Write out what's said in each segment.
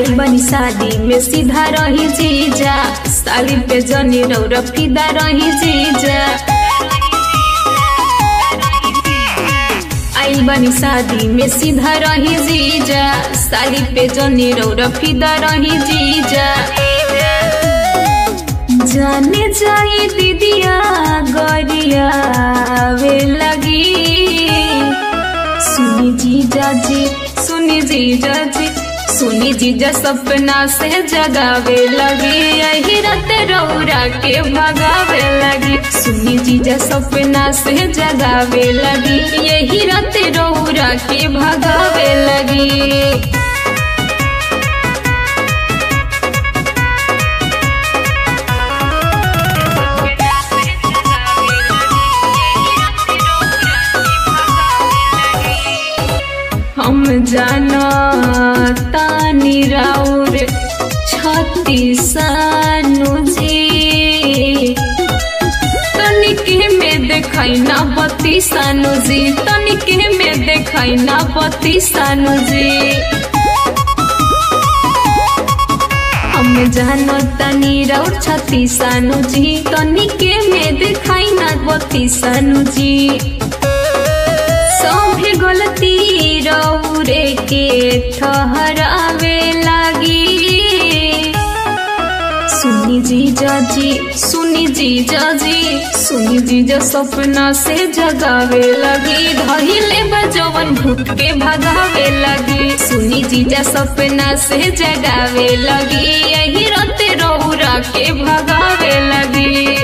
आइल बनी शादी में सीधा रही जीजा, साली पे जनी रौरा फिदा रही जीजा। आइल बनी शादी में सीधा रही जीजा, साली पे जनी रौरा फिदा रही जीजा। जाने जाए दीदिया गरिया वे लगी, सुनी जीजा जी सुनी जीजा जी सुनी जीजा सपना से जगावे लगी, यही रात रौरा के भगावे लगी। सुनी जीजा सपना से जगावे लगी, यही रात रौरा के भगावे लगी। हम जाना तानी राउर छत्तीस जी, तनिके में देखाई ना 32 जी, तनिके में देखाई ना 32 जी। हम जाना तानी राउर 36 जी, तनिके में देखाई ना 32 जी। सभी गलती रौरे के ठहरावे लगी, सुनी जीजा जी सुनी जीजा जी सुनी जीजा सपना से जगावे लगी, धइले बजवन भूत के भगावे लगी। सुनी जीजा सपना से जगावे लगी, यही रात रौरा के भगावे लगी।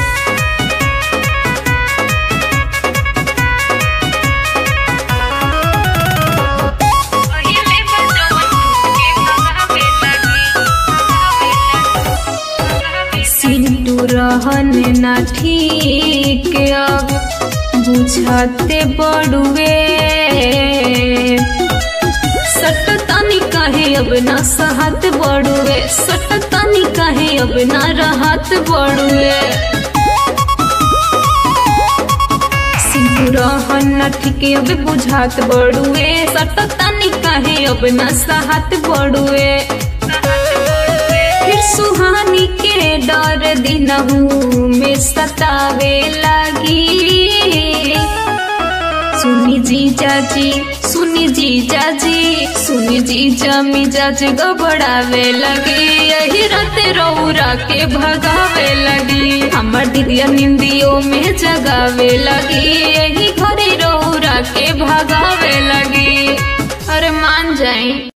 रहन ना ठीक अब बुझाते बड़ुए, सटतानी काहे अब ना सहत बड़ुए, सटतानी काहे अब ना रहत बड़ुए। रहन ना ठीक अब बुझात बड़ुए, सटतानी काहे अब ना सहत बड़ुए। फिर सुहानी के डर दिनहू में सतावे लगी, सुनी जीजा जी सुनी जीजा जी सुनी जीजा मिजाज गबड़ावे लगी, यही रात रौरा के भगावे लगी। हमर दीदिया निंदियों में जगावे लगी।